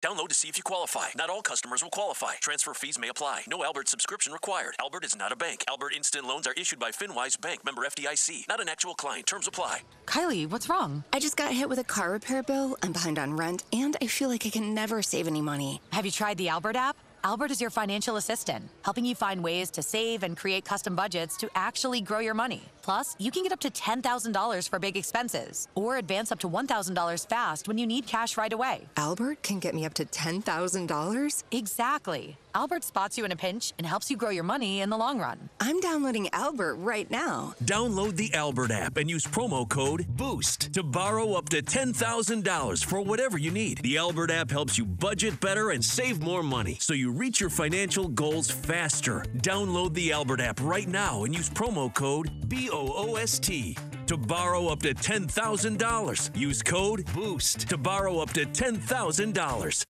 Download to see if you qualify. Not all customers will qualify. Transfer fees may apply. No Albert subscription required. Albert is not a bank. Albert Instant Loans are issued by FinWise Bank, member FDIC. Not an actual client. Terms apply. Kylie, what's wrong? I just got hit with a car repair bill. I'm behind on rent, and I feel like I can never save any money. Have you tried the Albert app? Albert is your financial assistant, helping you find ways to save and create custom budgets to actually grow your money. Plus, you can get up to $10,000 for big expenses or advance up to $1,000 fast when you need cash right away. Albert can get me up to $10,000? Exactly. Albert spots you in a pinch and helps you grow your money in the long run. I'm downloading Albert right now. Download the Albert app and use promo code BOOST to borrow up to $10,000 for whatever you need. The Albert app helps you budget better and save more money so you reach your financial goals faster. Download the Albert app right now and use promo code BOOST to borrow up to $10,000. Use code BOOST to borrow up to $10,000.